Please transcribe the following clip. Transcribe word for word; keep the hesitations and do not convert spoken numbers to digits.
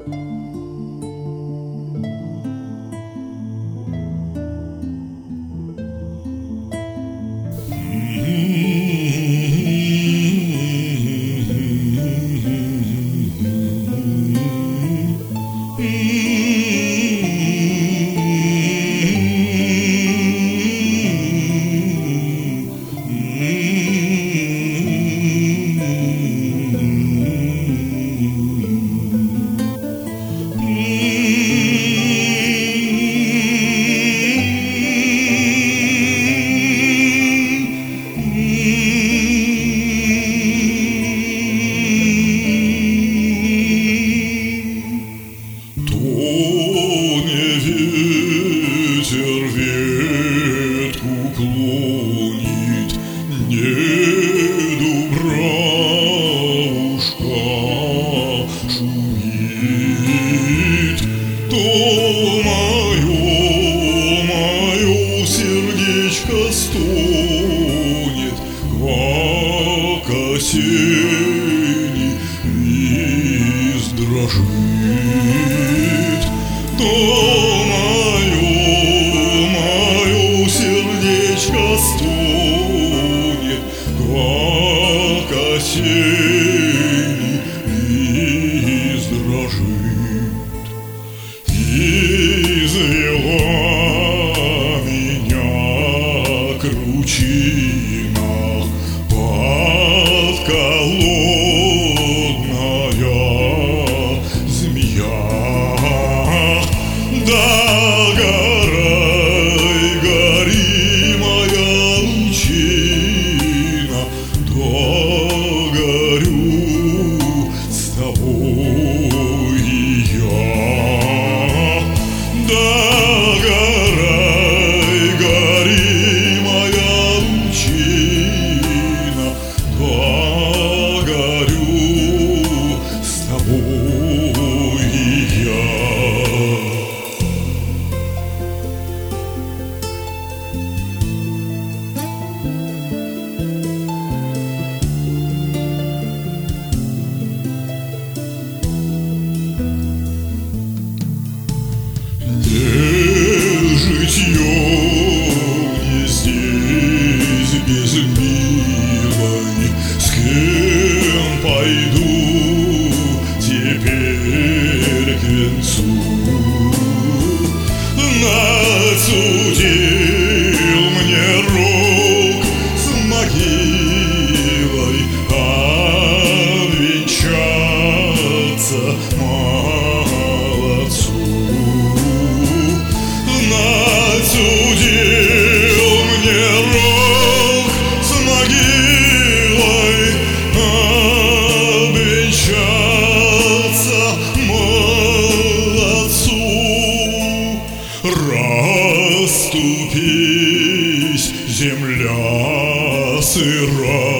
Ветер ветку клонит, не дубравушка шумит, то мое, мое сердечко стонет, как осенний лист дрожит, то стонет, как осенний лист дрожит. Извела меня кручина подколодная змея, догорай, гори, моя лучина, догорю с тобой и я. Догорай, гори, моя лучина, догорю с тобой и я. Житье не здесь без милой, с кем пойду теперь к венцу. Насудил мне рок с могилой обвенчаться молодцу. Насудил мне рок с могилой обвенчаться молодцу. Расступись, земля сырая,